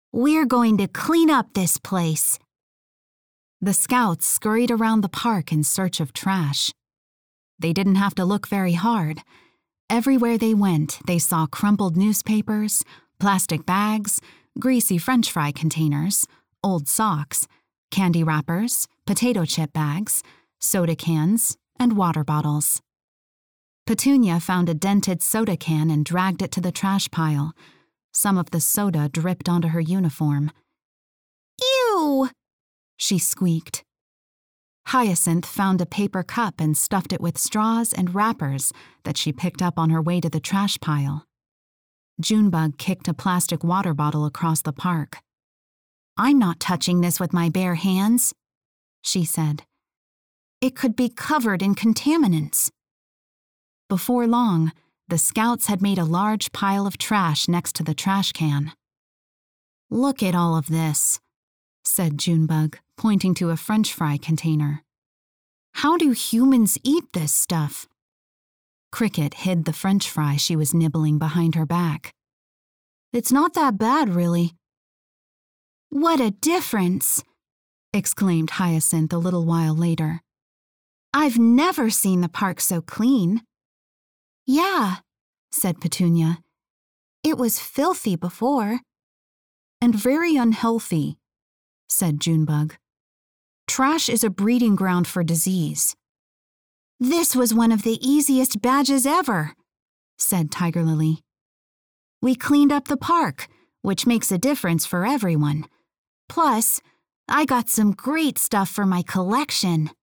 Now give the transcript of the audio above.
We're going to clean up this place." The scouts scurried around the park in search of trash. They didn't have to look very hard. Everywhere they went, they saw crumpled newspapers, plastic bags, greasy French fry containers, old socks, candy wrappers, potato chip bags, soda cans, and water bottles. Petunia found a dented soda can and dragged it to the trash pile. Some of the soda dripped onto her uniform. "Ew!" she squeaked. Hyacinth found a paper cup and stuffed it with straws and wrappers that she picked up on her way to the trash pile. Junebug kicked a plastic water bottle across the park. "I'm not touching this with my bare hands," she said. "It could be covered in contaminants." Before long, the scouts had made a large pile of trash next to the trash can. "Look at all of this," said Junebug, pointing to a French fry container. "How do humans eat this stuff?" Cricket hid the French fry she was nibbling behind her back. "It's not that bad, really." "What a difference!" exclaimed Hyacinth a little while later. "I've never seen the park so clean." "Yeah," said Petunia. "It was filthy before." "And very unhealthy," said Junebug. "Trash is a breeding ground for disease." "This was one of the easiest badges ever," said Tiger Lily. "We cleaned up the park, which makes a difference for everyone. Plus, I got some great stuff for my collection."